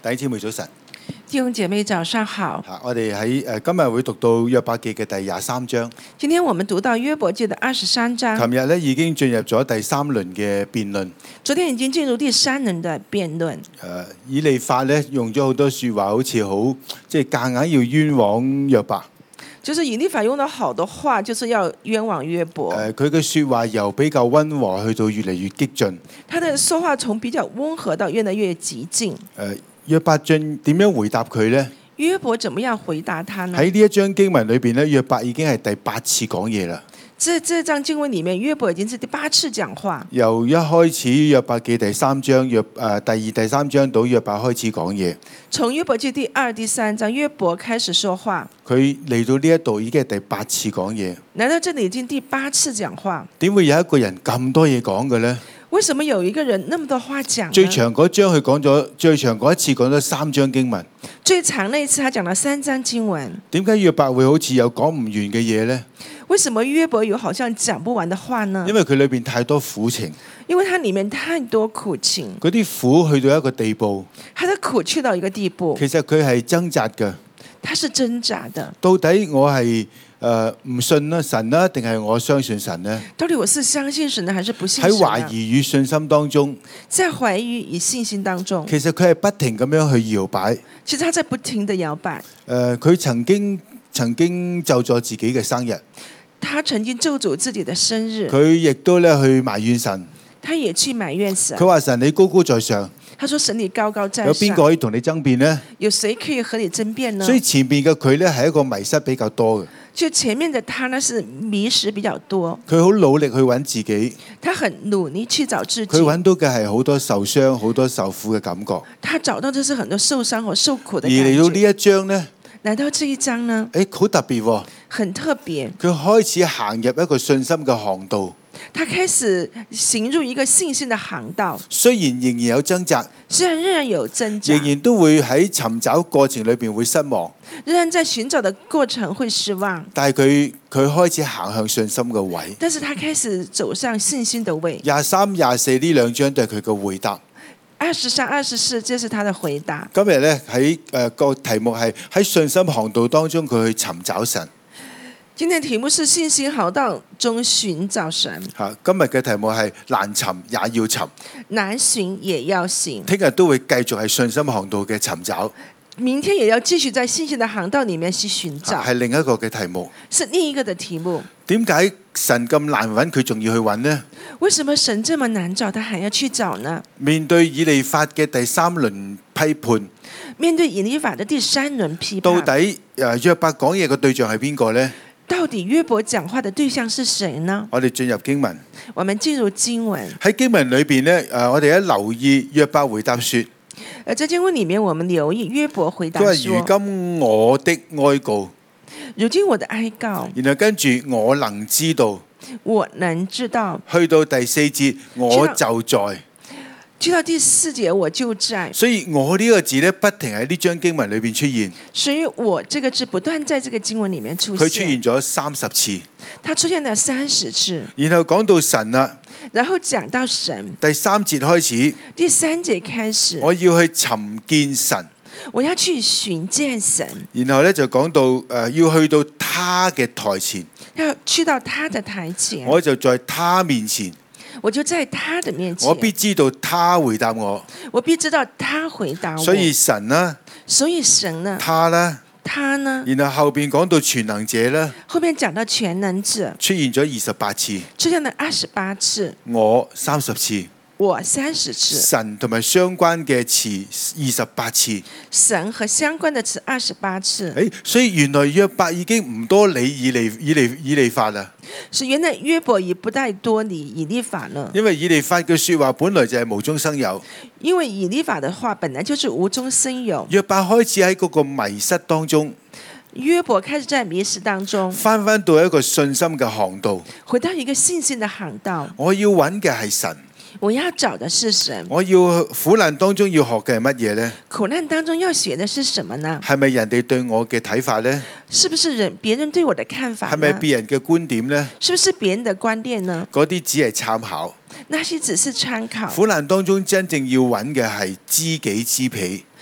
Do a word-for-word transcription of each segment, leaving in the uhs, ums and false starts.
弟兄姊妹早晨， 弟兄姐妹早上好。 嚇我哋喺誒今日會讀到約伯記嘅第廿三章。 今天我們讀到約伯記的二十三章。 琴日咧已經進入咗第三輪嘅辯論。 昨天已經進入第三輪的辯論。 誒以利法咧用咗好多説話，好似好即係夾硬要冤枉約伯。 就是以利法用到好多話，就是要冤枉約伯。 誒佢嘅説話由比較溫和去到越嚟越激進。 他的說話從比較溫和到越來越激進。 誒約伯進點樣回答佢呢？ 約伯怎麼樣回答他呢？ 喺呢一章經文裏邊咧，約伯已經係第八次講嘢啦。 這這章經文裡面，約伯已經是第八次講話。 由一開始約伯記第三章約誒、呃、第二第三章到約伯開始講嘢。 從約伯記第二、第三章，約伯開始說話。 佢嚟到呢一度已經係第八次講嘢。 來到這裡已經第八次講話。 點會有一個人咁多嘢講嘅呢？ 為什麼有一個人那麼多話講呢？ 最長嗰章佢講咗，最長嗰一次講咗三章經文。 最長那一次，他講了三章經文。 點解約伯會好似有講唔完嘅嘢呢？ 為什麼約伯有好像講不完的話呢？ 因為佢裏邊太多苦情。 因為它裡面太多苦情。 嗰啲苦去到一個地步。 他的苦去到一個地步。 其實佢係掙扎嘅。 他是掙扎的。 到底我係誒唔信啦神啦，定係我相信神呢？ 到底我是相信神呢，還是不信神呢？ 喺懷疑與信心當中， 在懷疑與信心當中， 其實佢係不停咁樣去搖擺。 其實他在不停地搖擺。誒、 呃，佢曾經曾經咒咗自己嘅生日。 他曾經咒詛自己的生日。 佢亦都咧去埋怨神。 他也去埋怨神。 佢話神你高高在上。 他說神你高高在上。 有邊個可以同你爭辯呢？ 有誰可以和你爭辯呢？ 所以前面嘅佢咧係一個迷失比較多嘅。 就前面的他呢是迷失比較多。 佢好努力去揾自己。 他很努力去找自己。 佢揾到嘅係好多受傷、好多受苦嘅感覺。 他找到的是很多受傷和受苦的感覺。 而嚟到呢一章呢？ 來到這一章呢？ 誒，好特別喎。 很特別。 佢開始行入一個信心嘅航道。 他開始行入一個信心的航道。 雖然仍然有掙扎， 雖然仍然有掙扎， 仍然都會喺尋找過程裏邊會失望。 仍然在尋找的過程會失望。 但係佢佢開始行向信心嘅位。 但是他開始走上信心的位。 廿三、廿四呢兩章都係佢嘅回答。 二十三、二十四，這是他的回答。 今日咧喺誒個題目係喺信心航道當中，佢去尋找神。 今天題目是信心航道中尋找神。 嚇，今日嘅題目係難尋也要尋， 難尋也要尋。 聽日都會繼續係信心航道嘅尋找。 明天也要繼續在信心的航道裡面去尋找。 係另一個嘅題目。 是另一個的題目。 點解神咁難揾，佢仲要去揾呢？ 為什麼神這麼難找，他還要去找呢？ 面對以利法嘅第三輪批判， 面對以利法的第三輪批判， 到底誒約伯講嘢嘅對象係邊個呢？ 到底約伯講話的對象是誰呢？ 我哋進入經文。 我們進入經文。 喺經文裏邊呢，誒我哋一留意約伯回答說。 誒，在經文裡面，我們留意約伯回答說： 佢話如今我的哀告， 如今我的哀告， 然後跟住我能知道， 我能知道， 去到第四節我就在， 去到第四節我就在。 所以我呢個字咧不停喺呢張經文裏邊出現。 所以我這個字不斷在這個經文裡面出現。 佢出現咗三十次， 它出現了三十次。 然後講到神啦。 然後講到神， 第三節開始， 第三節開始， 我要去尋見神， 我要去尋見神。 然後咧就講到誒、呃，要去到他嘅台前， 要去到他的台前， 我就在他面前， 我就在他的面前， 我必知道他回答我， 我必知道他回答我。 所以神呢， 所以神呢， 他呢， 他呢， 然後後邊講到全能者呢， 後面講到全能者出現咗二十八次， 出現了二十八次， 我三十次， 我三十次， 神同埋相關嘅詞二十八次， 神和相關的詞二十八次。 誒，所以原來約伯已經唔多理以利以利以利法啦。 是原來約伯已不太多理以利法了， 因為以利法嘅說話本來就係無中生有。 因為以利法的話本來就是無中生有。 約伯開始喺嗰個迷失當中， 約伯開始在迷失當中， 翻翻到一個信心嘅航道， 回到一個信心的航道。 我要揾嘅係神， 我要找的是神。 我要苦難當中要學嘅係乜嘢呢？ 苦難當中要學的是什麼呢？ 係咪人哋對我嘅睇法呢？ 是不是人別人對我的看法呢？ 係咪別人嘅觀點呢？ 是不是別人的觀點呢？ 嗰啲只係參考， 那些只是參考。 苦難當中真正要揾嘅係知己知彼。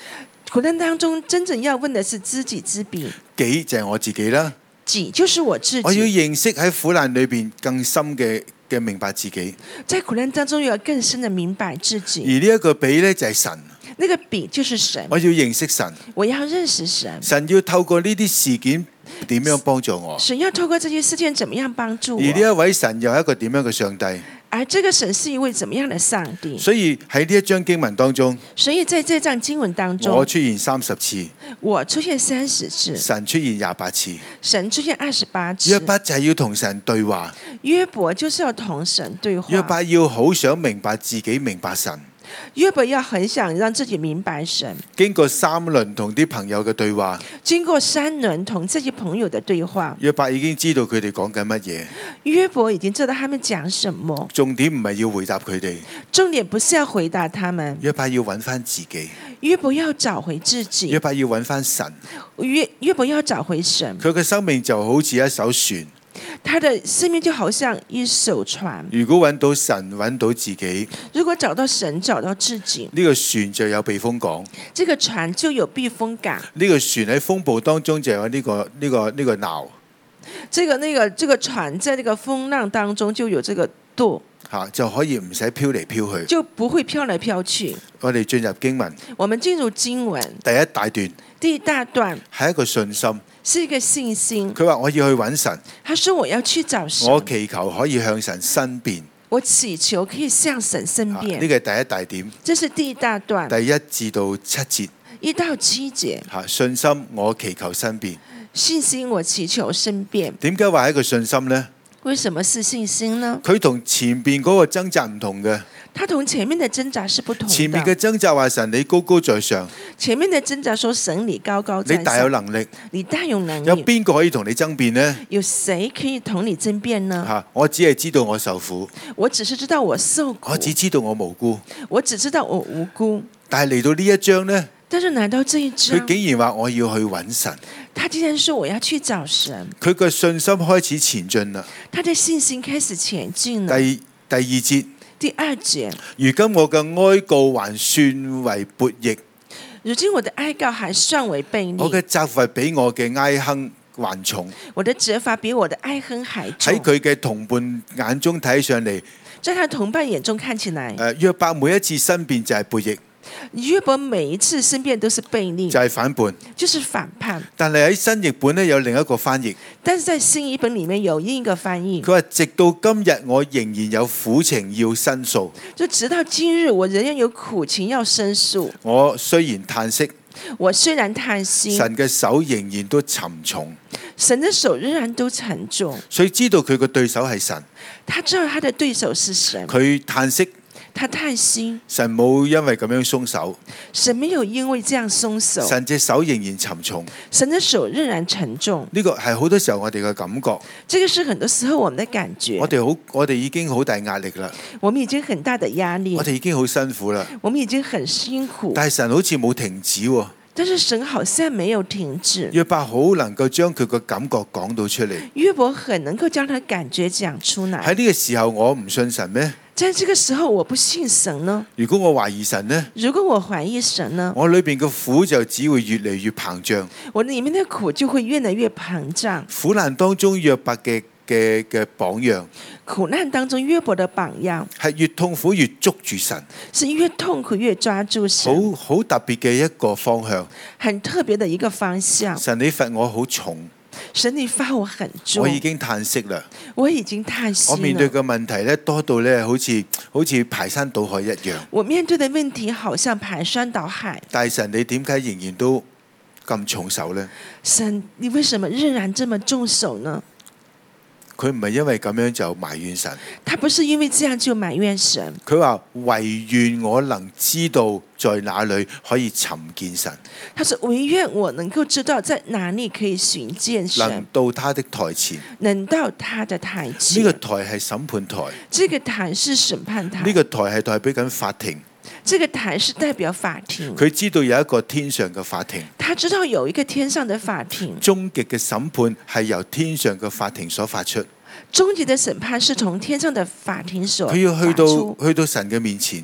苦難當中真正要問的是知己知彼， 己就係我自己啦。 己就是我自我要己。 認識喺苦難裏邊更深嘅嘅明白自己， 在苦難當中要更深的明白自而己。 呢一個比呢，就係神。 那個彼就是神， 我要認識神， 我要認識神。 神要透過呢啲事件點樣幫助我， 神要透過這些事件怎麼樣幫助我？ 而呢一位神又係一個點樣嘅上帝？ 而這個神是一位怎麼樣的上帝？ 所以喺呢一章經文當中， 所以在這章經文當中， 我出現三十次， 我出現三十次， 神出現廿八次。 神出現二十八次。 約伯就係要同神對話， 約伯就是要同神對話。 約伯要好想明白自己明白神。 約伯要很想讓自己明白神。 經過三輪同啲朋友嘅對話， 經過三輪同這些朋友的對話， 約伯已經知道佢哋講緊乜嘢。 約伯已經知道他們講什麼。 重點唔係要回答佢哋， 重點不是要回答他們。 約伯要揾翻自己， 約伯要找回自己。 約伯要揾翻神。 約約伯要找回神。 佢嘅生命就好似一艘船， 他的生命就好像一艘船。 如果揾到神，揾到自己， 如果找到神，找到自己， 呢個船就有避風港。 這個船就有避風港。 呢個船喺風暴當中就有呢個呢個呢個錨。 這個那個這個船在這個風浪當中就有這個舵， 吓就可以唔使飄嚟飄去， 就不會飄來飄去。 我哋進入經文我們進入經文第一大段， 第一大段係一個信心。 是一個信心。 佢話我要去揾神， 他說我要去找神， 我祈求可以向神申辯。 我祈求可以向神申辯。 呢個係第一大點， 這是第一大段， 第一至到七節。 一到七節。 吓信心，我祈求申辯。 信心，我祈求申辯。 點解話係一個信心呢？ 為什麼是信心呢？ 佢同前邊嗰個掙扎唔同嘅。 他同前面的掙扎是不同的。 前面嘅掙扎話神你高高在上， 前面的掙扎說神你高高在上， 你大有能力， 你大有能力。 有邊個可以同你爭辯呢？ 有誰可以同你爭辯呢？ 吓，我只係知道我受苦， 我只是知道我受苦， 我只知道我無辜， 我只知道我無辜。 但係嚟到呢一章呢， 但是來到這一章， 佢竟然話我要去揾神， 他竟然說我要去找神， 佢嘅信心開始前進啦。 他的信心開始前進了。 第第二節， 第二節， 如今我嘅哀告還算為悖逆， 如今我的哀告還算為悖逆， 我嘅責罰比我嘅哀哼還重。 我的責罰比我的哀哼還重。 喺佢嘅同伴眼中睇上嚟， 在他同伴眼中看起來， 誒約伯每一次申辯就係悖逆， 約伯每一次申辯都是悖逆， 就係反叛。 就是反叛。 但係喺新譯本咧有另一個翻譯， 但是在新譯本裡面有另一個翻譯， 佢話直到今日我仍然有苦情要申訴。 就直到今日我仍然有苦情要申訴。 我雖然嘆息， 我雖然嘆息， 神嘅手仍然都沉重。 神的手仍然都沉重。 所以知道佢嘅對手係神， 他知道他的對手是神。 佢嘆息， 他嘆息， 神冇因為咁樣鬆手， 神沒有因為這樣鬆手， 神隻手仍然沉重。 神的手仍然沉重。 呢個係好多時候我哋嘅感覺， 這個是很多時候我們的感覺。 我哋好，我哋已經好大壓力啦， 我們已經很大的壓力， 我哋已經好辛苦啦， 我們已經很辛苦。 但係神好似冇停止喎。 但是神好像沒有停止。 約伯好能夠將佢個感覺講到出嚟。 約伯很能夠將他感覺講出來。 喺呢個時候我唔信神咩？ 在這個時候我不信神呢？ 如果我懷疑神呢？ 如果我懷疑神呢？ 我裏邊嘅苦就只會越嚟越膨脹。 我裏面的苦就會越來越膨脹。 苦難當中約伯嘅嘅嘅榜樣， 苦難當中約伯的榜樣係越痛苦越捉住神， 是越痛苦越抓住神。 好好特別嘅一個方向， 很特別的一個方向。 神你罰我好重， 神你罰我很重， 我已經嘆息啦， 我已經嘆息了。 我面對嘅問題咧多到咧好似好似排山倒海一樣。 我面對的問題好像排山倒海。 但係神你點解仍然都咁重手呢？ 神你為什麼仍然這麼重手呢？ 佢唔係因為咁樣就埋怨神， 他不是因為這樣就埋怨神。 佢話唯願我能知道在哪裏可以尋見神。 他說唯願我能夠知道在哪裏可以尋見神， 能到他的台前， 能到他的台前。 呢個台係審判台， 這個台是審判台， 呢個台係代表緊法庭。 這個台是代表法庭。 佢知道有一個天上嘅法庭， 他知道有一個天上的法庭。 終極嘅審判係由天上嘅法庭所發出。 終極的審判是從天上的法庭所發出。 佢要去到去到神嘅面前，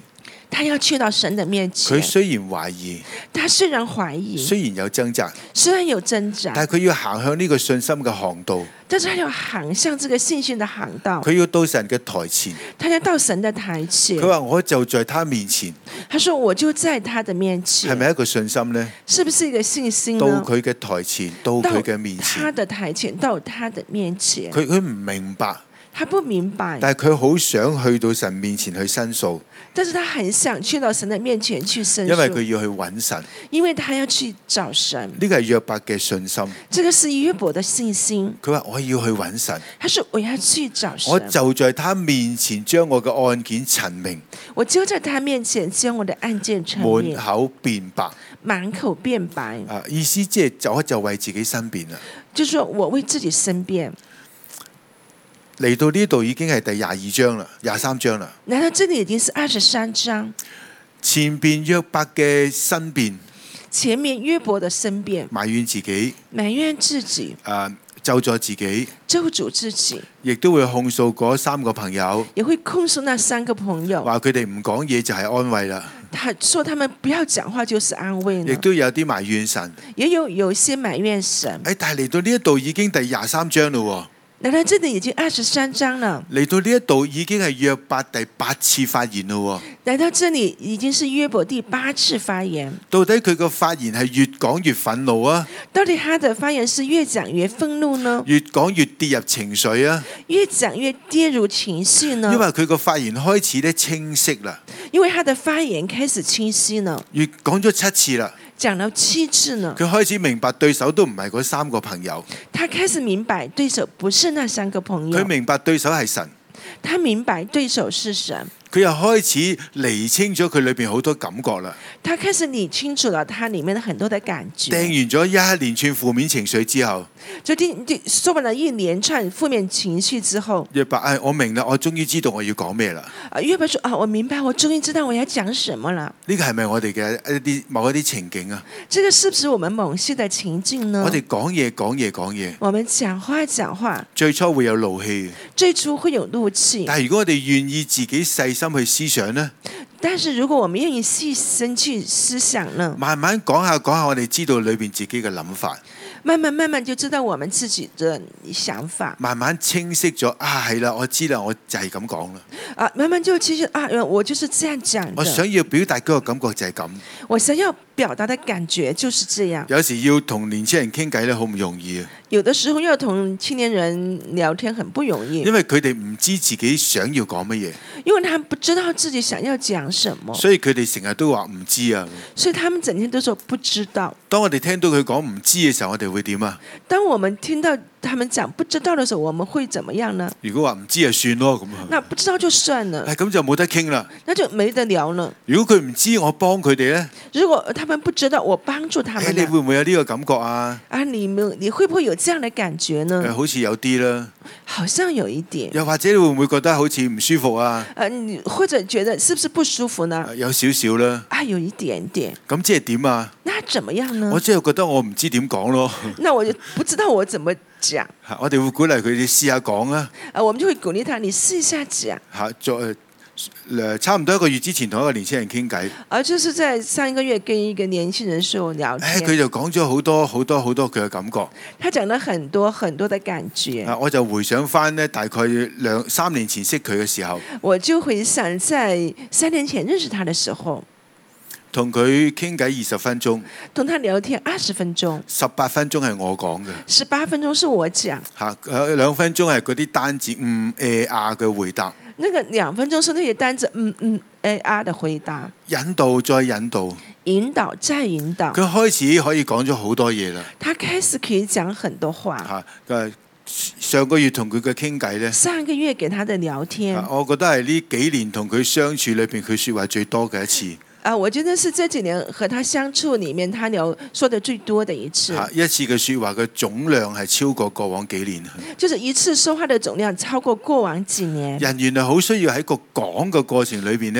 他要去到神的面前。 佢雖然懷疑， 他雖然懷疑， 雖然有掙扎， 雖然有掙扎， 但係佢要行向呢個信心嘅航道。 但是他要行向這個信心的航道。 佢要到神嘅台前， 他要到神的台前。 佢話我就在他面前。 他說我就在他的面前。 係咪一個信心呢？ 是不是一個信心呢？ 到佢嘅台前，到佢嘅面前。 他的台前，到他的面前。 佢佢唔明白。 他不明白， 但係佢好想去到神面前去申訴， 但是他很想去到神的面前去申訴， 因為佢要去揾神， 因為他要去找神。 呢個係約伯嘅信心， 這個是約伯的信心。 佢話我要去揾神， 他說我要去找神， 我就在他面前將我嘅案件陳明， 我就在他面前將我的案件陳明， 滿口辯白， 滿口辯白。 啊，意思即係就就為自己申辯啦， 就是說我為自己申辯。 嚟到呢度已經係第廿二章啦，廿三章啦。 來到這裡已經是二十三章。 前邊約伯嘅申辯， 前面約伯的申辯， 埋怨自己， 埋怨自己， 啊，咒詛自己， 咒詛自己， 亦都會控訴嗰三個朋友， 也會控訴那三個朋友， 話佢哋唔講嘢就係安慰啦。 他說他們不要講話就是安慰呢。 亦都有啲埋怨神， 也有有一些埋怨神。 誒，但係嚟到呢一度已經第廿三章啦喎。 來到這裡已經二十三章了， 嚟到呢一度已經係約伯第八次發言咯。 來到這裡已經是約伯第八次發言。 到底佢個發言係越講越憤怒啊？ 到底他的發言是越講越憤怒呢？ 越講越跌入情緒啊？ 越講越跌入情緒呢？ 因為佢個發言開始咧清晰啦。 因為他的發言開始清晰呢。 越講咗七次啦。 講到七次呢， 佢開始明白對手都唔係嗰三個朋友。 他開始明白對手不是那三個朋友。 佢明白對手係神。 他明白對手是神。 佢又開始釐清咗佢裏邊好多感覺啦。 他開始理清楚了他裡面的很多的感覺。 掟完咗一連串負面情緒之後， 就聽說完了一連串負面情緒之後， 約伯，誒，我明啦，我終於知道我要講咩啦。 啊，約伯說啊，我明白，我終於知道我要講什麼了。 呢個係咪我哋嘅一啲某一啲情景啊？ 這個是不是我們某些的情境呢？ 我哋講嘢講嘢講嘢， 我們講話講話， 最初會有怒氣， 最初會有怒氣。 但係如果我哋願意自己細心去思想呢？ 但是如果我們願意細心去思想呢？ 慢慢講下講下，我哋知道裏邊自己嘅諗法。 慢慢慢慢就知道我們自己的想法。 慢慢清晰咗啊，係啦，我知啦，我就係咁講啦。 啊，慢慢就其實啊，我就是這樣講的。 我想要表達嗰個感覺就係咁。 我想要表達的感覺就是這樣。 有時要同年輕人傾偈咧，好唔容易啊。 有的時候要同青年人聊天很不容易， 因為佢哋唔知自己想要講乜嘢， 因為他們不知道自己想要講什麼， 所以佢哋成日都話唔知啊。 所以他們整天都說不知道。 當我哋聽到佢講唔知嘅時候，我哋會點啊？ 當我們聽到他們講不知道的時候，我們會怎麼樣呢？ 如果話唔知就算咯，咁啊， 那不知道就算了， 咁就冇得傾啦。 那就沒得聊了。 如果佢唔知，我幫佢哋咧， 如果他們不知道，我幫助他們， 你會唔會有呢個感覺啊？ 啊，你們你會不會有這樣的感覺呢？ 誒，好似有啲啦， 好像有一點。 又或者你會唔會覺得好似唔舒服啊？ 誒，你或者覺得是不是不舒服呢？ 有少少啦。 啊，有一點點。 咁即係點啊？ 那怎麼樣呢？ 我即係覺得我唔知點講咯。 那我就不知道我怎麼講。 我哋會鼓勵佢哋試下講啊。 啊，我們就會鼓勵他，你試一下講。 嚇，再誒差唔多一個月之前同一個年輕人傾偈。 啊，就是在上一個月跟一個年輕人說聊天。 誒，佢就講咗好多好多好多佢嘅感覺。 他講了很多很多的感覺。 啊，我就回想翻呢，大概兩三年前識佢嘅時候， 我就回想在三年前認識他的時候， 同佢傾偈二十分鐘， 同他聊天二十分鐘， 十八分鐘係我講嘅， 十八分鐘是我講， 嚇，有兩分鐘係嗰啲單字嗯誒啊嘅回答， 那個兩分鐘是那些單字嗯嗯誒啊的回答， 引導再引導， 引導再引導， 佢開始可以講咗好多嘢啦， 他開始可以講很多話。 嚇，誒上個月同佢嘅傾偈咧， 上個月給他的聊天， 我覺得係呢幾年同佢相處裏邊佢説話最多嘅一次。 啊，我覺得是這幾年和他相處裡面，他聊說的最多的一次。 一次嘅説話嘅總量係超過過往幾年。 就是一次說話的總量超過過往幾年。 人原來好需要喺個講嘅過程裏邊呢，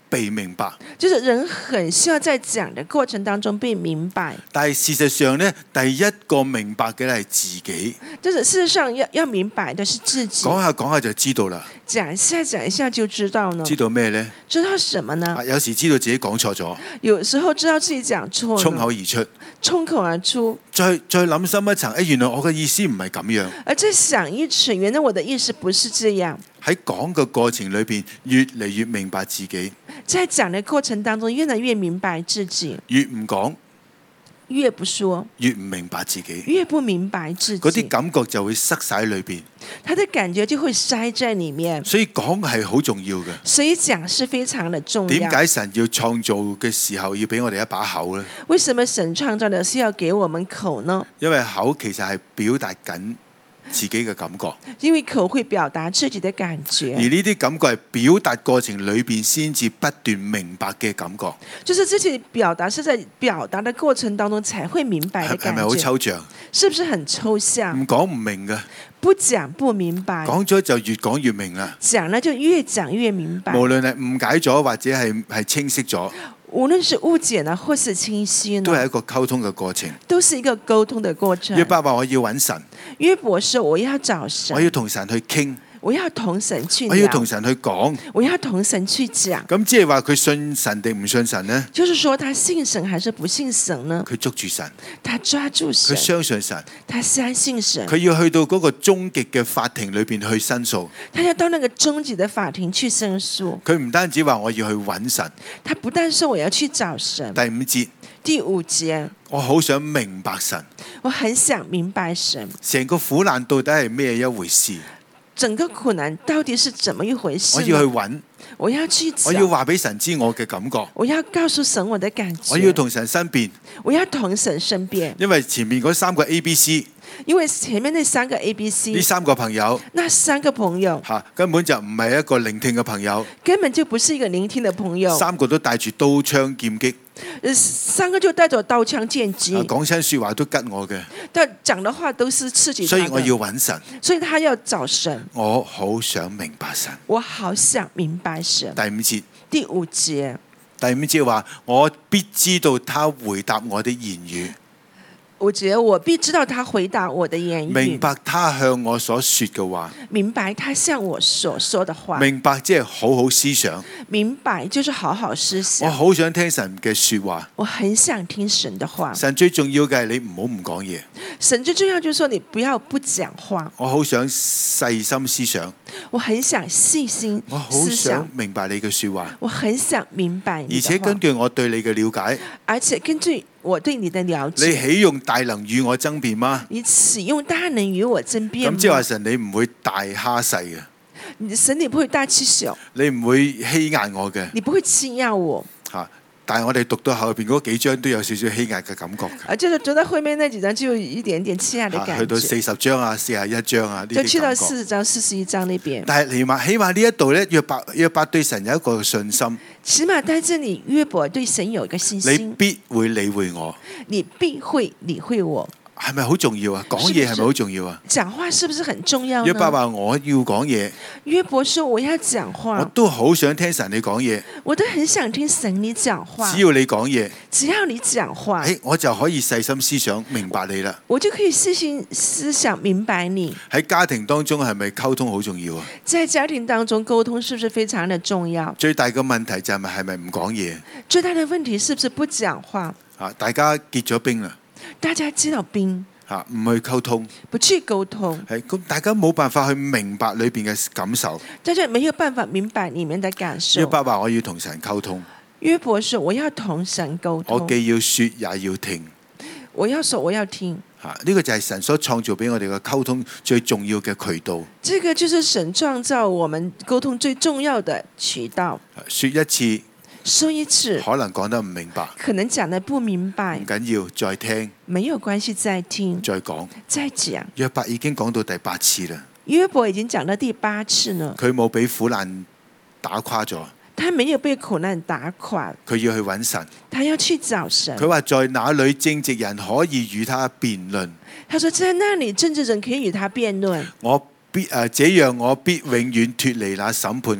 被明白。 就是人很需要在講的過程當中被明白。 但係事實上呢，第一個明白嘅係自己。 就是事實上要要明白的是自己。 講下講下就知道啦。 講一下講一下就知道呢。 知道咩呢？ 知道什麼呢？ 啊，有時知道自己講錯咗， 有時候知道自己講錯了， 衝口而出。 衝口而出。 再再諗深一層，誒，原來我嘅意思唔係咁樣。 而再想一層，原來我的意思不是這樣。 喺講嘅過程裏邊，越嚟越明白自己。 在講的過程當中，越來越明白自己。 越唔講， 越不說， 越唔明白自己。 越不明白自己。 嗰啲感覺就會塞晒喺裏邊。 他的感覺就會塞在裡面。 所以講係好重要嘅。 所以講是非常的重要。 點解神要創造嘅時候要俾我哋一把口呢？ 為什麼神創造的是要給我們口呢？ 因為口其實係表達緊自己嘅感覺， 因為口會表達自己的感覺， 而呢啲感覺係表達過程裏邊先至不斷明白嘅感覺。 就是自己表達是在表達的過程當中才會明白的感覺。 係咪好抽象？ 是不是很抽象？ 唔講唔明嘅， 不講不明白， 講咗就越講越明啦。 講呢就越講越明白。 無論係誤解咗或者係係清晰咗， 無論是誤解呢，或是清晰呢， 都係一個溝通嘅過程。 都是一個溝通的過程。 約伯話：我要揾神， 約伯說我要找神， 我要同神去傾， 我要同神去聊， 我要同神去講， 我要同神去講。 咁即係話佢信神定唔信神呢？ 就是說他信神還是不信神呢？ 佢捉住神， 他抓住神， 佢相信神， 他相信神， 佢要去到嗰個終極嘅法庭裏邊去申訴。 他要到那個終極的法庭去申訴。 佢唔單止話我要去揾神， 他不但說我要去找神。 第五節， 第五節， 我好想明白神， 我很想明白神， 成個苦難到底係咩一回事？ 整個苦難到底是怎麼一回事？ 我要去揾， 我要去找， 我要話俾神知我嘅感覺， 我要告訴神我的感覺， 我要同神申辯， 我要同神申辯， 因為前面嗰三個 A、B、C， 因為前面那三個 A、B、C， 呢三個朋友， 那三個朋友吓根本就唔係一個聆聽嘅朋友， 根本就不是一個聆聽的朋友， 三個都帶住刀槍劍戟， 三個就帶着刀槍劍戟， 講親說話都吉我嘅， 但講的話都是刺激他的， 所以我要揾神， 所以他要找神， 我好想明白神， 我好想明白神。 第五節， 第五節， 第五節話我必知道他回答我的言語。 我覺得我必知道他回答我的言語， 明白他向我所說嘅話， 明白他向我所說的話， 明白即係好好思想， 明白就是好好思想。 我好想聽神嘅說話， 我很想聽神的話。 神最重要嘅係你唔好唔講嘢。 神最重要就是說你不要不講話。 我好想細心思想， 我很想細心我好思想想，明白你嘅說話， 我很想明白你的話， 而且根據我對你嘅了解， 而且根據我對你的了解， 你豈用大能與我爭辯嗎？ 你使用大能與我爭辯嗎？ 咁即係話神你唔會大蝦細嘅， 你神你不會大欺小， 你唔會欺壓我嘅你不會欺壓我。 吓。但係我哋讀到後邊嗰幾章都有少少欺壓嘅感覺嘅。 啊，就是讀到後面那幾章就有一點點欺壓的感覺。 去到四十章啊、四十一章啊呢啲感覺。 就去到四十章、四十一章那邊。 但係起碼起碼呢一度咧，約伯約伯對神有一個信心。 起碼在這裡，約伯對神有一個信心。 你必會理會我。 你必會理會我。 係咪好重要啊？講嘢係咪好重要啊？ 講話是不是很重要呢？ 約伯話我要講嘢。 約伯說我要講話。 我都好想聽神你講嘢。 我都很想聽神你講話。 只要你講嘢， 只要你講話， 誒，我就可以細心思想明白你啦。 我就可以細心思想明白你。 喺家庭當中係咪溝通好重要啊？ 在家庭當中溝通是不是非常的重要？ 最大嘅問題就係咪係咪唔講嘢？ 最大的問題是不是不講話？ 啊，大家結咗冰啦， 大家知道冰。 嚇唔去溝通， 不去溝通， 係咁大家冇辦法去明白裏邊嘅感受。 大家沒有辦法明白裡面的感受。 約伯話我要同神溝通。 約伯說我要同神溝通。 我既要說也要聽。 我要說我要聽。 嚇，呢個就係神所創造俾我哋嘅溝通最重要嘅渠道。 這個就是神創造我們溝通最重要的渠道。 說一次。 說一次可能講得唔明白， 可能講得不明白， 唔緊要，再聽， 沒有關係，再聽， 再講， 再講。 約伯已經講到第八次啦， 約伯已經講到第八次了， 佢冇俾苦難打垮咗， 他沒有被苦難打垮， 佢要去揾神， 他要去找神。 佢話在哪裏正直人可以與他辯論？ 他說在那裏正直人可以與他辯論。 我必誒、呃，這樣我必永遠脫離那審判我的。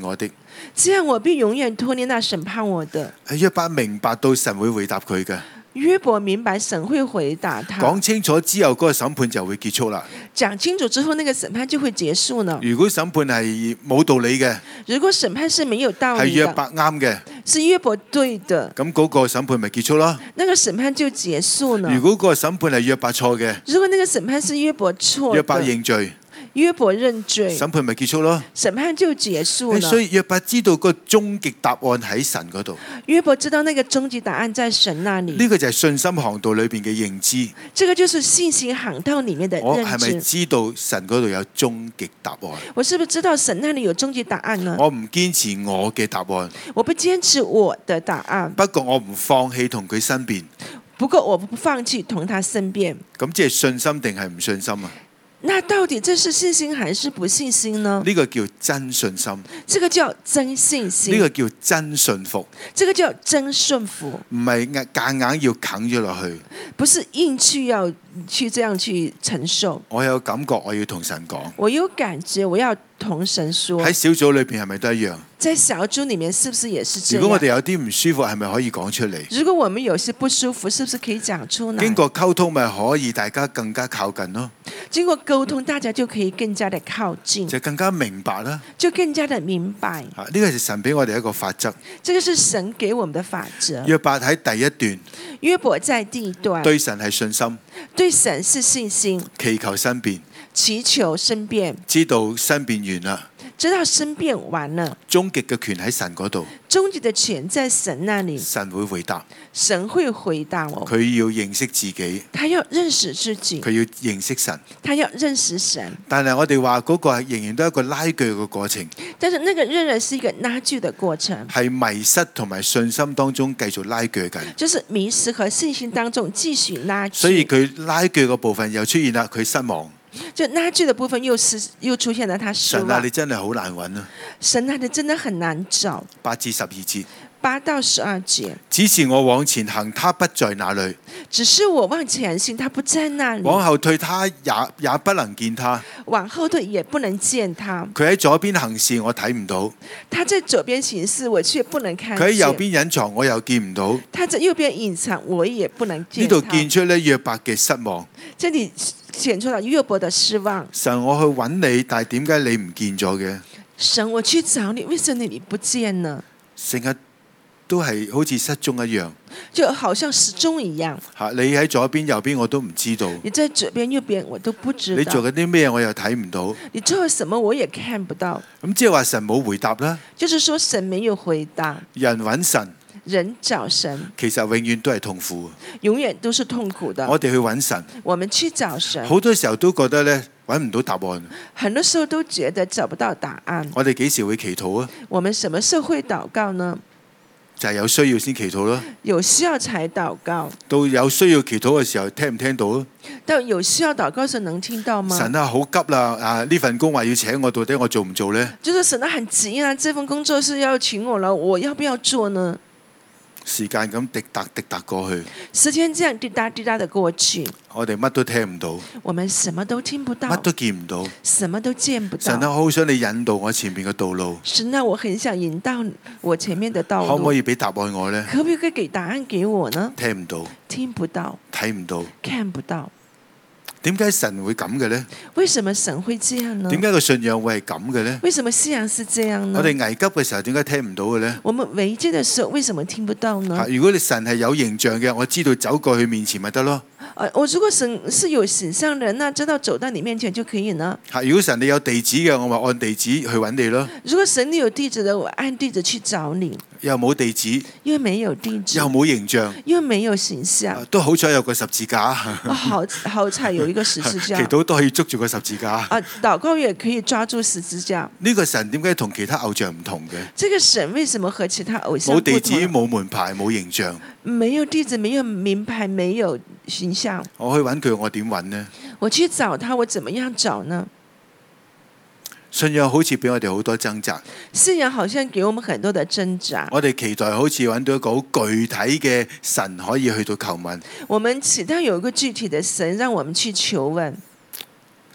這樣我必永遠脫離那審判我的。 約伯明白到神會回答佢嘅， 約伯明白神會回答他。 講清楚之後，嗰個審判就會結束啦。 講清楚之後，那個審判就會結束呢。 如果審判係冇道理嘅， 如果審判是沒有道理的， 係約伯啱嘅， 是約伯對的， 咁嗰個審判咪結束咯。 那個審判就結束呢。 如果個審判係約伯錯嘅， 如果那個審判是約伯錯的， 約伯認罪， 約伯認罪， 審判咪結束咯。 審判就結束了。 所以約伯知道個終極答案喺神嗰度。 約伯知道那個終極答案在神那裡。 呢個就係信心航道裏邊嘅認知。 這個就是信心航道裡面的認知。 我係咪知道神嗰度有終極答案？ 我是不是知道神那裡有終極答案呢？ 我唔堅持我嘅答案， 我不堅持我的答案。 不過我唔放棄同佢身邊。 不過我不放棄同他身邊。 咁即係信心定係唔信心啊？ 那到底這是信心還是不信心呢？ 呢個叫真信心， 這個叫真信心， 呢個叫真信服， 這個叫真順服， 唔係夾硬要啃咗落去， 不是硬去要去這樣去承受。 我有感覺我要同神講， 我有感覺我要同神說。 喺小組裏邊係咪都一樣？ 在小組裡面是不是也是這樣？ 如果我哋有啲唔舒服，係咪可以講出嚟？ 如果我們有些不舒服，是不是可以講出來？ 經過溝通咪可以大家更加靠近咯。 經過溝通，大家就可以更加的靠近， 就更加明白啦。 就更加的明白。 啊，呢個係神俾我哋一個法則。 這個是神給我們的法則。 約伯喺第一段， 約伯在第一段對神係信心， 對神是信心， 祈求申辯， 祈求申辯， 知道申辯完啦， 知道申辯完了， 終極嘅權喺神嗰度， 終極的權在神那裡， 神會回答， 神會回答我。 佢要認識自己， 他要認識自己， 佢要認識神， 他要認識神。 但係我哋話嗰個仍然都係一個拉鋸嘅過程， 但是那個仍然是一個拉鋸的過程， 係迷失同埋信心當中繼續拉鋸緊， 就是迷失和信心當中繼續拉鋸。 所以佢拉鋸嘅部分又出現啦，佢失望。 就拉鋸的部分又是又出現了，他失望。 神啊，你真係好難揾啊！ 神啊，你真的很難找。 八至十二節， 八到十二節， 只是我往前行，他不在那裡； 只是我往前行，他不在那裡。 往後退，他也也不能見他。 往後退也不能見他。 佢喺左邊行事，我睇唔到； 他在左邊行事，我卻不能看見。 佢喺右邊隱藏，我又見唔到。 他在右邊隱藏，我也不能見。 呢度見出咧約伯嘅失望。 這裡顯出了約伯的失望。 神，我去揾你，但係點解你唔見咗嘅？ 神，我去找你，為什麼你不見呢？ 成日都係好似失蹤一樣， 就好像失蹤一樣。 吓，你喺左邊右邊我都唔知道。 你在左邊右邊我都不知道。 你做緊啲咩我又睇唔到。 你做了什麼我也看不到。 咁即係話神冇回答啦。 就是說神沒有回答。 人揾神， 人找神， 其實永遠都係痛苦， 永遠都是痛苦的。 我哋去揾神， 我們去找神， 好多時候都覺得咧揾唔到答案。 很多時候都覺得找不到答案。 我哋幾時會祈禱啊？ 我們什麼時候會禱告呢？ 就係有需要先祈禱咯。 有需要才禱告。 到有需要祈禱嘅時候，聽唔聽到啊？ 到有需要禱告時能聽到嗎？ 神啊，好急啦！啊，呢份工話要請我，到底我做唔做呢？ 就是神啊，很急啊！這份工作是要請我了，我要不要做呢？ 時間咁滴答滴答過去， 時間這樣滴答滴答的過去， 我哋乜都聽唔到， 我們什麼都聽不到， 乜都見唔到， 什麼都見不到。 神啊，我好想你引導我前面嘅道路。 神啊，我很想引導我前面的道路。 可唔可以俾答案我呢？ 可不可以給答案給我呢？ 聽唔到， 聽不到， 睇唔到， 看不到。 點解神會咁嘅呢？ 為什麼神會這樣呢？ 點解個信仰會係咁嘅呢？ 為什麼信仰是這樣呢？ 我哋危急嘅時候點解聽唔到嘅呢？ 我們危機的時候為什麼聽不到呢？ 如果你神係有形象嘅，我知道走過去面前咪得咯。 我如果神是有形象的人，那知道走到你面前就可以呢。 如果神你有地址嘅，我咪按地址去揾你咯。 如果神你有地址的，我按地址去找你。 又冇地址， 又沒有地址， 又冇形象， 又沒有形象， 都好彩有個十字架。 哦、好好彩有一個十字架， 祈禱都可以捉住個十字架。 啊，禱告也可以抓住十字架。 呢個神點解同其他偶像唔同嘅？ 這個神為什麼和其他偶像冇地址、冇門牌、冇形象？ 沒有地址，沒有名牌，沒有形象。 我去揾佢，我點揾呢？ 我去找他，我怎麼樣找呢？ 信仰好似俾我哋好多掙扎， 信仰好像給我們很多的掙扎。 我哋期待好似揾到一個好具體嘅神可以去到求問。 我們期待有一個具體的神讓我們去求問，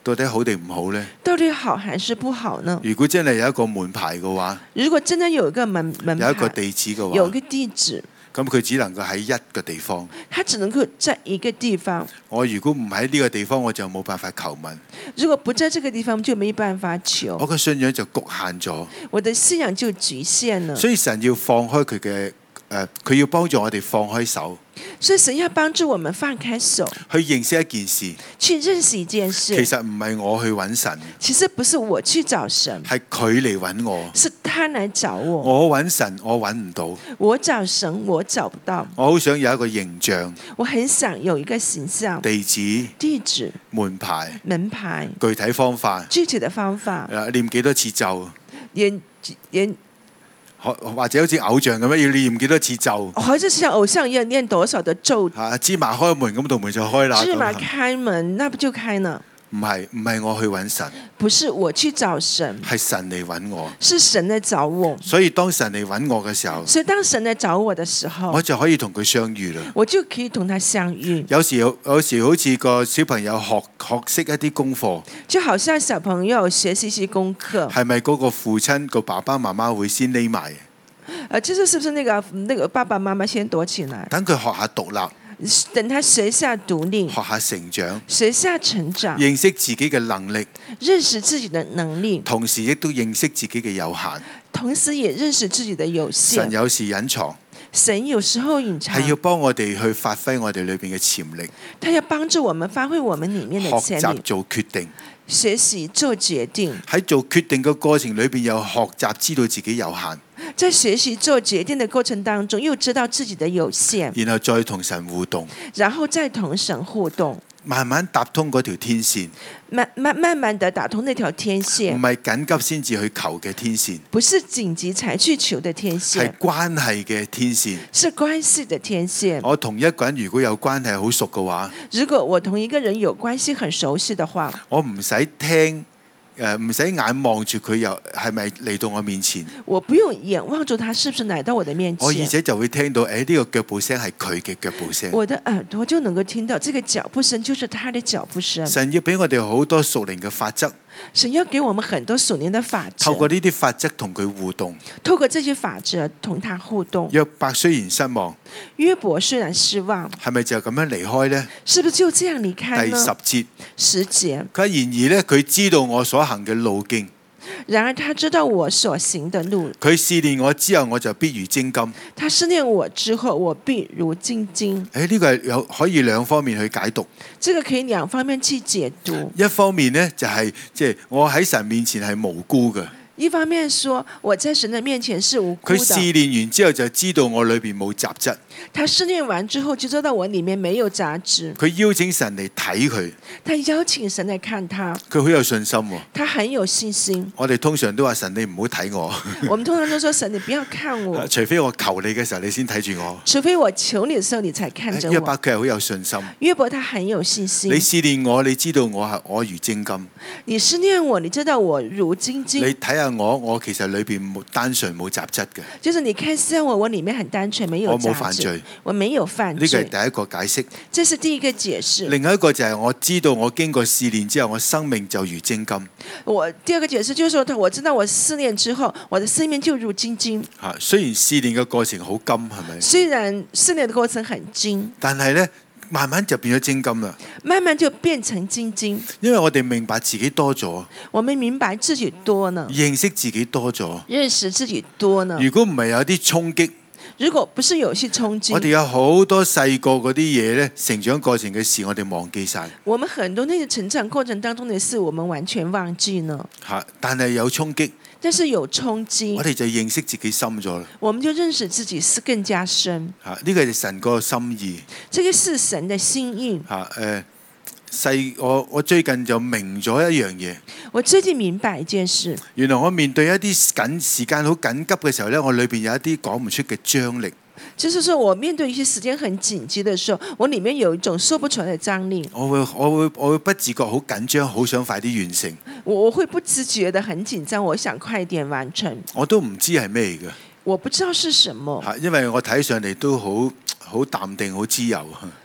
到底好定唔好呢？ 到底好還是不好呢？ 如果真係有一個門牌嘅話， 如果真的有一個門門牌， 有一個地址嘅話， 有一個地址， 咁佢只能夠喺一個地方。 他只能夠在一個地方。 我如果唔喺呢個地方，我就冇辦法求問。 如果不在這個地方，就沒辦法求。 我嘅信仰就局限咗。 我的信仰就局限了。 所以神要放開佢嘅誒，佢要幫助我哋放開手。 所以神要幫助我們放開手， 去認識一件事， 去認識一件事。 其實唔係我去揾神， 其實不是我去找神， 係佢嚟揾我。 是他來找我。 我揾神，我揾唔到。 我找神，我找不到。 我好想有一個形象， 我很想有一個形象、 地址、 地址、 門牌、 門牌、 具體方法、 具體的方法， 念幾多次咒， 念念。 或者好似偶像咁樣，要念幾多次咒？ 好似像偶像一樣念多少的咒？ 嚇，芝麻開門咁道門就開啦。 芝麻開門，那不就開呢？ 唔係，唔係我去揾神， 不是我去找神， 係神嚟揾我， 是神嚟找我。 所以當神嚟揾我嘅時候， 所以當神嚟找我嘅時候， 我就可以同佢相遇啦。 我就可以同他相遇。 有時有時好似個小朋友學學識一啲功課， 就好像小朋友學習一些功課， 係咪嗰個父親個爸爸媽媽會先匿埋？ 呃，就是是不是那個那個爸爸媽媽先躲起來， 等佢學下獨立， 等他學下獨立， 學下成長， 學下成長， 認識自己嘅能力， 認識自己的能力， 同時亦都認識自己嘅有限， 同時也認識自己的有限。 神有時隱藏， 神有時候隱藏， 係要幫我哋去發揮我哋裏邊嘅潛力， 他要幫助我們發揮我們裡面的潛力， 學習做決定， 學習做決定。 喺做決定嘅過程裏邊，又學習知道自己有限， 在學習做決定的過程當中，又知道自己的有限， 然後再同神互動， 然後再同神互動， 慢慢搭通嗰條天線， 慢慢慢慢地打通那條天線， 唔係緊急先至去求嘅天線， 不是緊急才去求的天線， 係關係嘅天線， 是關係的天線。 我同一個人如果有關係好熟嘅話， 如果我同一個人有關係很熟悉的話， 我唔使聽。誒唔使眼望住佢，又係咪嚟到我面前？ 我不用眼望住他，是不是來到我的面前？ 我耳仔就會聽到，誒、哎、呢、這個腳步聲係佢嘅腳步聲。 我的耳朵就能夠聽到，這個腳步聲就是他的腳步聲。 神要俾我哋好多屬靈嘅法則。 神要給我們很多屬靈的法則， 透過呢啲法則同佢互動， 透過這些法則同他互動。 約伯雖然失望， 約伯雖然失望， 係咪就咁樣離開呢？ 是不是就這樣離開呢？ 第十節， 十節。 佢然而呢，佢知道我所行嘅路徑。 然而他知道我所行的路， 佢試煉我之後，我就必如精金。 他試煉我之後，我必如精金。 誒、哎，呢、這個係有可以兩方面去解讀。 這個可以兩方面去解讀。 一方面呢，就係即係我喺神面前係無辜嘅。 一方面說我在神的面前是無辜的。 佢試煉完之後就知道我裏邊冇雜質。 他試煉完之後就知道我裏面沒有雜質。 佢邀請神嚟睇佢。 他邀請神嚟看他。 佢好有信心喎。 他很有信心。 我哋通常都話神你唔好睇我。 我們通常都說神你不要看我。 除非我求你嘅時候你先睇住我。 除非我求你嘅時候你才看着我。 約伯佢係好有信心。 約伯他很有信心。 你試煉我，你知道我係我如精金。 你試煉我，你知道我如精金。 你睇下我，我其實裏邊冇單純冇雜質嘅。 就是你看下我，我裏面很單純，沒有雜質。 我冇犯罪， 我沒有犯罪。 呢個係第一個解釋。 這是第一個解釋。 另外一個就係我知道我經過試煉之後，我生命就如精金。 我第二個解釋就是說，我知道我試煉之後，我的生命就如精金。 嚇，雖然試煉嘅過程好金，係咪？ 雖然試煉嘅過程很金， 但係咧。慢慢就變咗精金啦， 慢慢就變成精金。 因為我哋明白自己多咗， 我們明白自己多呢， 認識自己多咗， 認識自己多呢。 如果唔係有啲衝擊， 如果不是有些衝擊， 我哋有好多細個嗰啲嘢咧，成長過程嘅事，我哋忘記晒。 我們很多那個成長過程當中嘅事，我們完全忘記呢。 嚇！但係有衝擊。 但是有衝擊， 我哋就認識自己深咗啦。 我們就認識自己是更加深。 嚇！呢個係神個心意。 這個是神的心意。 嚇！誒，細我我最近就明咗一樣嘢。 我最近明白一件事。 原來我面對一啲緊時間好緊急嘅時候咧，我裏邊有一啲講唔出嘅張力。 就是說我面對一些時間很緊急的時候，我裏面有一種說不出來的張力。 我會我會我會不自覺好緊張，好想快啲完成。 我我會不自覺的很緊張，我想快點完成。 我都唔知係咩嘅。 我不知道是什麼。 嚇，因為我睇上嚟都好好淡定，好自由。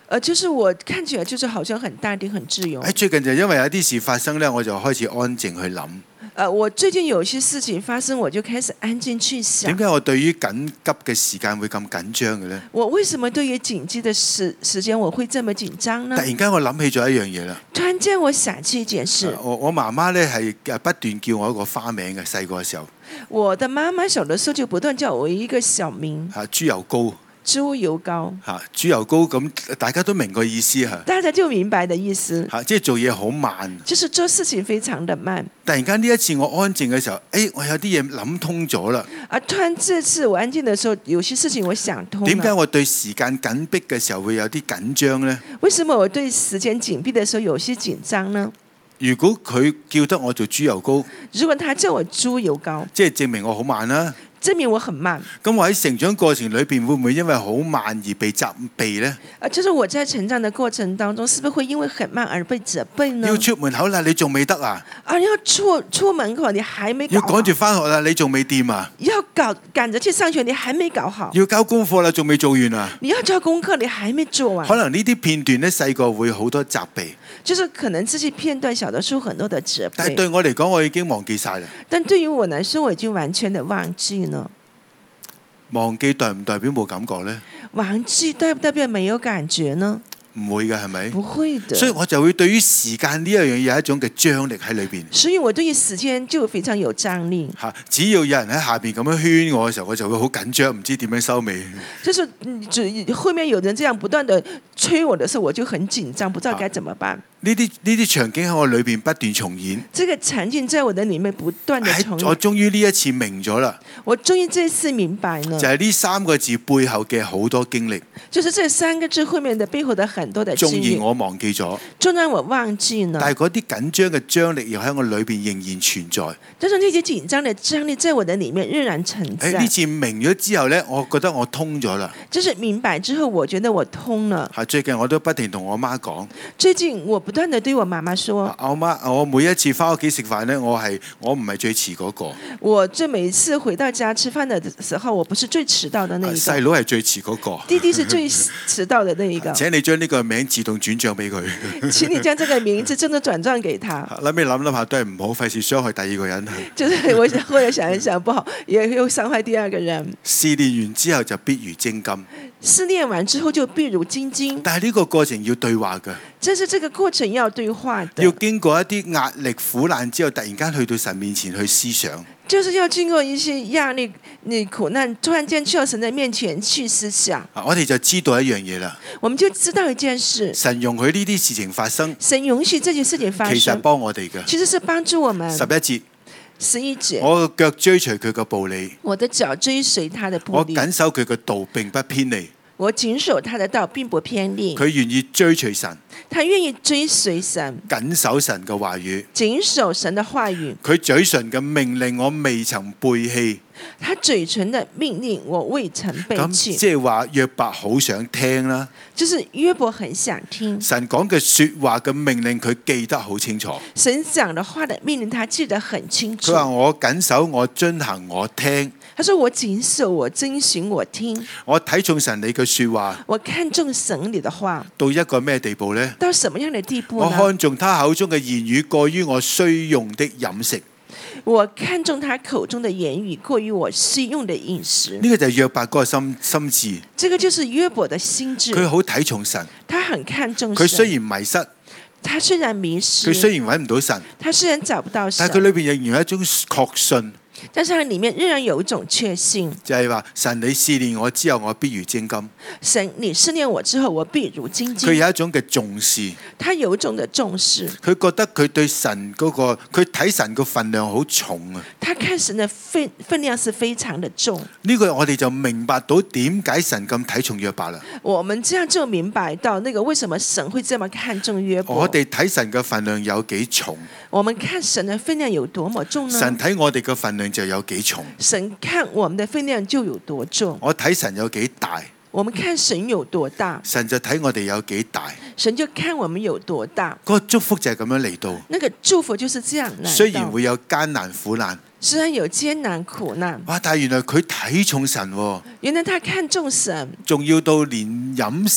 呃，就是我看起來就是好像很淡定、很自由。 喺最近就因為有啲事發生呢，我就開始安靜去諗。 呃，我最近有些事情發生，我就開始安靜去想。 點解我對於緊急嘅時間會咁緊張嘅呢？ 我為什麼對於緊急的時時間我會這麼緊張呢？ 突然間我諗起咗一樣嘢啦。 突然間我想起一件事。 我我媽媽呢係不斷叫我一個花名嘅，細個嘅時候。 我的媽媽小的時候就不斷叫我一個小名。 嚇，豬油膏。 豬油膏嚇，豬油膏咁大家都明個意思嚇。 大家就明白的意思。 嚇，即係做嘢好慢。 就是做事情非常的慢。 突然間呢一次我安靜嘅時候，誒，我有啲嘢諗通咗啦。 啊，突然這次我安靜嘅時候，有些事情我想通了。 點解我對時間緊迫嘅時候會有啲緊張呢？ 為什麼我對時間緊迫嘅時候有些緊張呢？ 如果佢叫得我做豬油膏， 如果他叫我豬油膏， 即係證明我好慢啦。 證明我很慢。 咁我喺成長過程裏邊會唔會因為好慢而被責備呢？ 啊，就是我在成長的過程當中，是不是會因為很慢而被責備呢？ 要出門口啦，你仲未得啊？ 啊，要出出門口，你還沒搞好。 要趕住返學啦，你仲未掂啊？ 要搞趕着去上學，你還沒搞好。 要交功課啦，仲未做完啊？ 你要交功課，你還沒做完。 可能呢啲片段呢，細個會好多責備。 就是可能這些片段小的時候很多的責備。 但係對我嚟講，我已經忘記晒啦。 但對於我來說，我已經完全的忘記了。 忘記代唔代表冇感覺呢？ 忘記代不代表沒有感覺呢？ 唔會嘅，係咪？ 不會的。 所以我就會對於時間呢一樣嘢有一種嘅張力喺裏邊。 所以我對於時間就非常有張力。 嚇！只要有人喺下邊咁樣圈我嘅時候，我就會好緊張，唔知點樣收尾。 就是就後面有人這樣不斷的催我的時候，我就很緊張，不知道該怎麼辦。 呢啲呢啲場景喺我裏邊不斷重演。 這個場景在我的裡面不斷的重演。 我終於呢一次明咗啦。 我終於這次明白了。 就係呢三個字背後嘅好多經歷。 就是這三個字後面的背後的很多的經歷。 縱然我忘記咗， 縱然我忘記了， 但係嗰啲緊張嘅張力又喺我裏邊仍然存在。 但是那些緊張的張力在我的裡面仍然存在。 呢次明咗之後呢，我覺得我通咗啦。 就是明白之後，我覺得我通了。 係最近我都不停同我媽講。 最近我不斷地對我媽媽說： 我媽，我每一次翻屋企食飯呢，我係我唔係最遲嗰個。 我最每一次回到家吃飯的時候，我不是最遲到的那一個。 細佬係最遲嗰個。 弟弟是最遲到的那一個。 請你將呢個名自動轉賬俾佢。 請你將這個名字真的轉賬給他。 諗起諗諗下都係唔好，費事傷害第二個人。 就是我後來想一想，不好，也又傷害第二個人。 試煉完之後就必如精金。 試煉完之後就必如精金。 但係呢個過程要對話㗎。 即是這個過程要對話的。 要經過一啲壓力苦難之後，突然間去到神面前去思想。 就是要經過一些壓力、你苦難，突然間去到神的面前去思想。 我哋就知道一樣嘢啦。 我們就知道一件事。 神容許呢啲事情發生。 神容許這件事情發生。 其實幫我哋嘅。 其實是幫助我們。 十一節。 十一節。 我嘅腳追隨佢嘅步履。 我的腳追隨他的步履。 我緊守佢嘅道，並不偏離。 我謹守他的道，並不偏離。 佢願意追隨神， 他願意追隨神， 謹守神嘅話語， 謹守神的話語。 佢嘴唇嘅命令我未曾背棄， 他嘴唇的命令我未曾背棄。 咁即係話約伯好想聽啦， 就是約伯很想聽神講嘅說話嘅命令，佢記得好清楚。 神講的話的命令，他記得很清楚。 佢話我謹守，我遵行，我聽。 他說我謹守，我遵行，我聽。 我睇重神你嘅說話， 我看重神你的話， 到一個咩地步呢？ 到什麼樣的地步呢？ 我看重他口中嘅言語，過於我需用的飲食。 我看重他口中的言語，過於我需用的飲食。 呢個就係約伯嗰個心心智。 這個就是約伯的心智。 佢好睇重神， 他很看重神。 佢雖然迷失， 他雖然迷失， 佢雖然揾唔到神， 他雖然找不到神， 但係佢裏邊仍然有一種確信。 但是它裡面仍然有一種確信， 就係話神你試煉我之後，我必如精金。 神你試煉我之後，我必如精金。 佢有一種嘅重視， 他有一種嘅重視。 佢覺得佢對神嗰個，佢睇神個分量好重啊。 他看神嘅分分量是非常的重。 呢個我哋就明白到點解神咁睇重約伯啦。 我們這樣就明白到那個為什麼神會這麼看重約伯。 我哋睇神嘅分量有幾重？ 我們看神嘅分量有多麼重呢？ 神睇我哋嘅分量就有幾重。 神看我們的分量就有多重。 我睇神有幾大， 我們看神有多大， 神就睇我哋有幾大。 神就看我們有多大。 嗰個祝福就係咁樣嚟到。 那個祝福就是這樣來到。 雖然會有艱難苦難， 雖然有艱難苦難， 哇！但係原來佢睇重神喎。 原來他看重神， 仲要到連飲食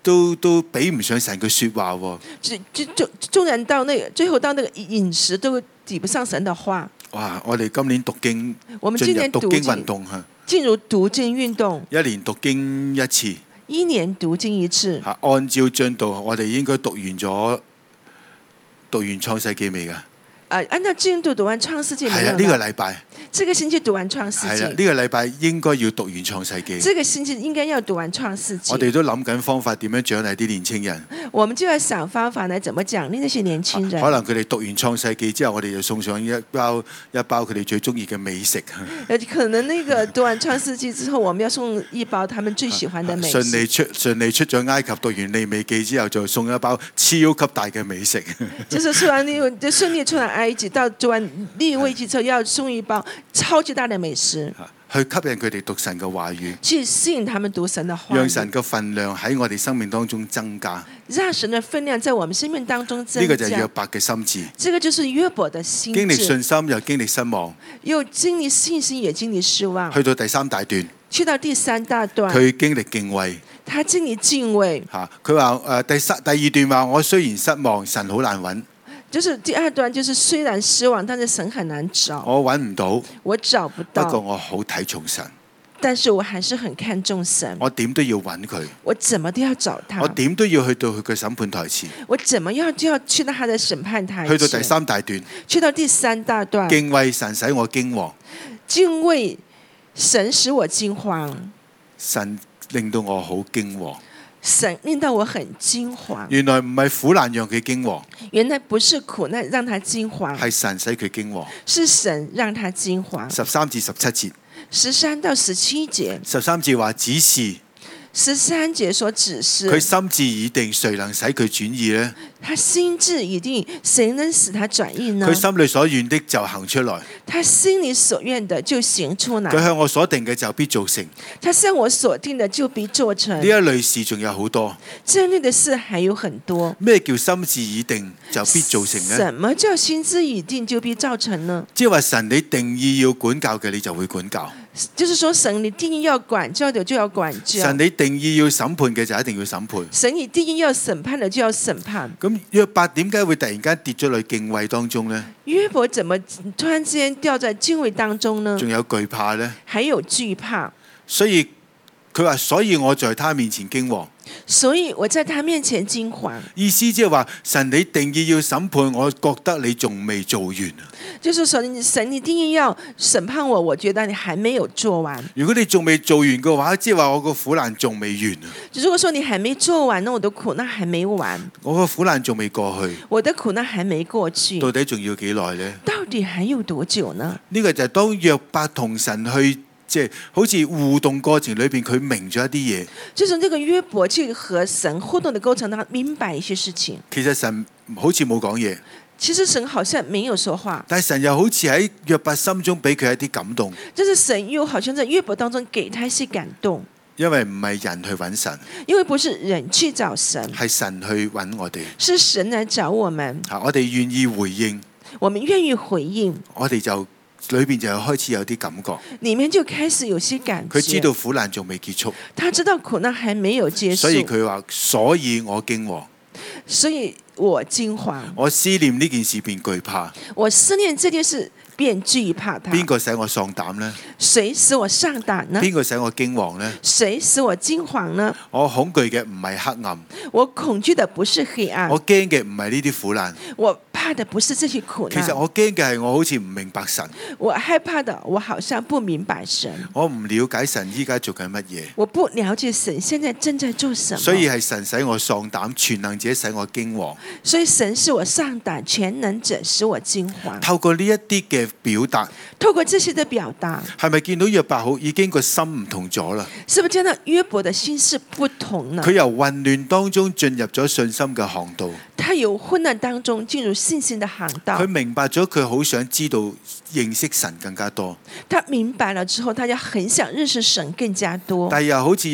都都比唔上神嘅説話喎。 就就就縱然到那個最後到那個飲食都抵不上神的話。 哇！我哋今年讀經， 我們今年進入讀經運動嚇， 進入讀經運動， 一年讀經一次。 一年讀經一次。 嚇，按照進度，我哋應該讀完咗讀完創世記未㗎？ 啊，按照進度讀完創世記沒有？ 係啊，呢個禮拜。 這個星期讀完創世記。 係啦，呢個禮拜應該要讀完創世記。 這個星期應該要讀完創世記。 我哋都諗緊方法點樣獎勵啲年青人。 我們就要想方法來怎麼獎勵那些年輕人。 可能佢哋讀完創世記之後，我哋就送上一包一包佢哋最中意嘅美食。 可能那個讀完創世記之後，我們要送一包他們最喜歡的美食。 順利出順利出咗埃及，讀完利未記之後，就送一包超級大嘅美食。 就是出完利，就順利出完埃及，到讀完利未記之後，要送一包超級大的美食， 去吸引佢哋讀神嘅話語， 去吸引他們讀神的話語， 讓神嘅分量喺我哋生命當中增加。 讓神的分量在我們生命當中增加。 呢個就係約伯嘅心智。 這個就是約伯的心智。 經歷信心又經歷失望， 又經歷信心也經歷失望。 去到第三大段， 去到第三大段， 佢經歷敬畏。 他經歷敬畏。 嚇，佢話誒第三第二段話，我雖然失望，神好難揾。 就是第二段，就是雖然失望，但是神很難找。 我揾唔到， 我找不到。 不過我好睇重神。 但是我還是很看重神。 我點都要揾佢。 我怎麼都要找他。 我點都要去到佢嘅審判台前。 我怎麼樣就要去到他的審判台前。 去到第三大段。 去到第三大段。 敬畏神使我驚惶。 敬畏神使我驚惶。 神令到我好驚惶。 神令到我很驚惶。 原來唔係苦難讓佢驚惶。 原來不是苦難讓他驚惶。 係神使佢驚惶。 是神讓他驚惶。 十三至十七節。 十三到十七節。 十三節話指示。 十三節所指示。 佢心志已定，誰能使佢轉意呢？ 他心志已定，誰能使他轉意呢？ 佢心裏所願的就行出來。 他心裏所願的就行出來。 佢向我所定嘅就必做成。 他向我所定的就必做成。 呢一類事仲有好多。 這類的事還有很多。 咩叫心志已定就必做成呢？ 什麼叫心志已定就必造成呢？ 即係話神你定義要管教嘅，你就會管教。 就是說神你定義要管教的就要管教。 神你定義要審判嘅就一定要審判。 神你定義要審判的就要審判。 咁約伯點解會突然間跌咗落敬畏當中呢？ 約伯怎麼突然之間掉在敬畏當中呢？ 仲有懼怕呢？ 還有懼怕。 所以佢話，所以我在他面前驚惶。 所以我在他面前驚惶。 意思即係話，神你定義要審判，我覺得你仲未做完。 就是神，神你定義要審判我，我覺得你還沒有做完。 如果你仲未做完嘅話，即係話我個苦難仲未完啊！ 如果說你還沒做完，那我的苦難還沒完。 我個苦難仲未過去。 我的苦難還沒過去。 到底仲要幾耐呢？ 到底還有多久呢？ 呢個就係當約伯同神去。即係好似互動過程裏邊，佢明咗一啲嘢。 就是呢個約伯去和神互動的過程當中，明白一些事情。 其實神好似冇講嘢。 其實神好像沒有說話。 但係神又好似喺約伯心中俾佢一啲感動。 就是神又好像在約伯當中給他一些感動。 因為唔係人去揾神。 因為不是人去找神， 係神去揾我哋。 是神來找我們。 嚇！我哋願意回應。 我們願意回應。 我哋就。裏邊就開始有啲感覺， 裡面就開始有些感覺。 佢知道苦難仲未結束， 他知道苦難還沒有結束， 所以佢話：所以我驚惶， 所以我驚惶， 我思念呢件事便懼怕， 我思念這件事便懼怕他。 邊個使我喪膽呢？ 誰使我喪膽呢？ 邊個使我驚惶呢？ 誰使我驚惶呢？ 我恐懼嘅唔係黑暗， 我恐懼的不是黑暗， 我驚嘅唔係呢啲苦難， 我怕的不是這些苦難。 其實我驚嘅係我好似唔明白神， 我害怕的我好像不明白神， 我唔了解神依家做緊乜嘢， 我不了解神現在正在做什麼， 所以係神使我喪膽，全能者使我驚惶， 所以神使我喪膽，全能者使我驚惶。 透過呢一啲嘅表達， 透過這些的表達， 係咪見到約伯好已經個心唔同咗啦？ 是不是見到約伯的心是不同呢？ 佢由混亂當中進入咗信心嘅航道， 他由混亂當中進入信心的航道。 佢明白咗，佢好想知道認識神更加多。 他明白了之後，他就很想認識神更加多。 但又好似有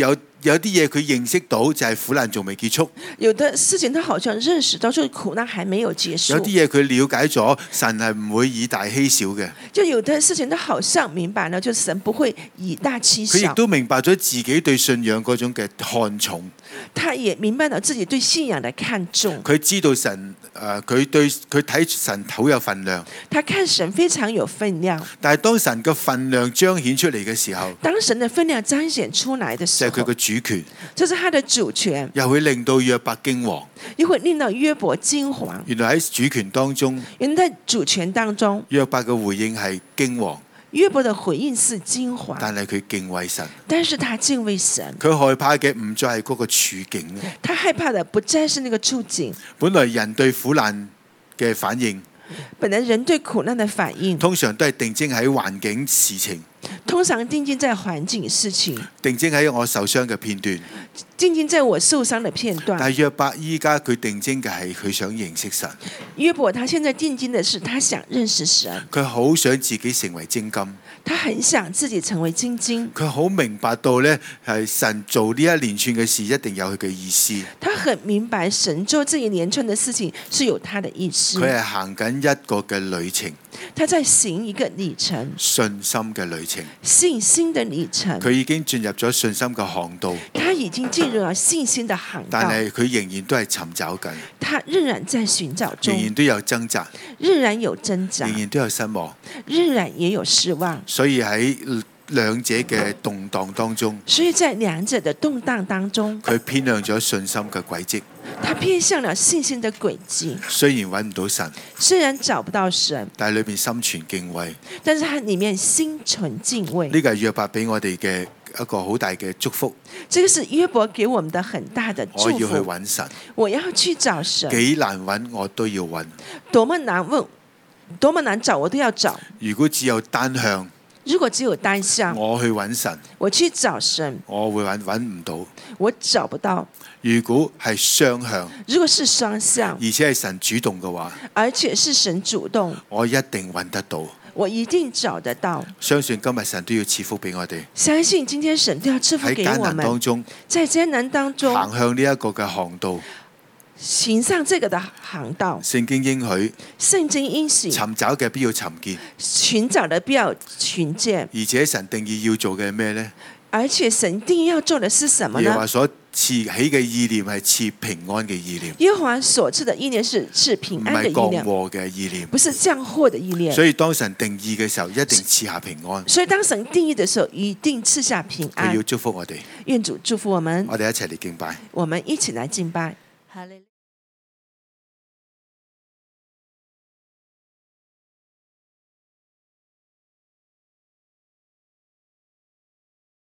有啲嘢佢認識到就係苦難仲未結束， 有的事情他好像認識到，就是苦難還沒有結束。 有啲嘢佢了解咗，神係唔會以大欺小嘅。 就有的事情他好像明白了，就是神不會以大欺小。 佢亦都明白咗自己對信仰嗰種嘅看重。 他也明白了自己對信仰的看重。 佢知道神誒，佢、呃、對佢睇神好有分量。 他看神非常有分量。 但係當神嘅分量彰顯出嚟嘅時候， 當神的分量彰顯出來的時候， 就係佢嘅主權， 這是他的主權， 又會令到約伯驚惶， 又會令到約伯驚惶。 原來喺主權當中， 原來在主權當中， 約伯嘅回應係驚惶。 約伯的回應是驚惶， 但係佢敬畏神， 但是他敬畏神， 佢害怕嘅唔再係嗰個處境。 他害怕的不再是那個處境。 本來人對苦難嘅反應， 本來人對苦難的反應， 通常都係定睛喺環境事情， 通常定睛在環境事情， 定睛喺我受傷嘅片段， 定睛在我受傷的片段。 但係約伯依家佢定睛嘅係佢想認識神。 約伯他現在定睛的是他想認識神， 佢好想自己成為精金， 他很想自己成為精金。 佢好明白到呢係神做呢一連串嘅事一定有佢嘅意思。 他很明白神做這一連串的事情是有他的意思。 佢係行緊一個嘅旅程， 他在行一個里程， 信心嘅旅程， 信心的里程。 佢已經進入咗信心嘅航道， 他已經進入了信心的航道， 但係佢仍然都係尋找緊， 他仍然在尋找中， 仍然都有掙扎， 仍然有掙扎， 仍然都有失望， 仍然也有失望。 所以喺兩者嘅動盪當中， 所以在兩者的動盪當中， 佢偏向咗信心嘅軌跡。 他偏向了信心的軌跡。 雖然揾唔到神， 雖然找不到神， 但係裏面心存敬畏。 但是他裡面心存敬畏。 呢個係約伯俾我哋嘅一個好大嘅祝福。 這個是約伯給我們的很大的祝福。 我要去揾神， 我要去找神。 幾難揾我都要揾。 多麼難問，多麼難找我都要找。 如果只有單向， 如果只有單向， 我去揾神， 我去找神， 我會揾揾唔到。 我找不到。 如果係雙向， 如果是雙向， 而且係神主動嘅話， 而且是神主動， 我一定揾得到。 我一定找得到。 相信今日神都要賜福俾我哋。 相信今天神都要賜福給我們。 喺艱難當中， 在艱難當中行向呢一個嘅航道， 行上這個的航道。 聖經應許， 聖經應許， 尋找嘅必要尋見， 尋找的必要尋見。 而且神定義要做嘅係咩呢？ 而且神定義要做的是什麼呢？ 耶和華所賜起嘅意念係賜平安嘅意念， 耶和華所賜的意念是賜平安的意念， 唔係降禍嘅意念， 不是降禍的意念。 所以當神定義嘅時候，一定賜下平安。 所以當神定義的時候，一定賜下平安。 佢要祝福我哋， 願主祝福我們。 我哋一齊嚟敬拜。 我們一起來敬拜。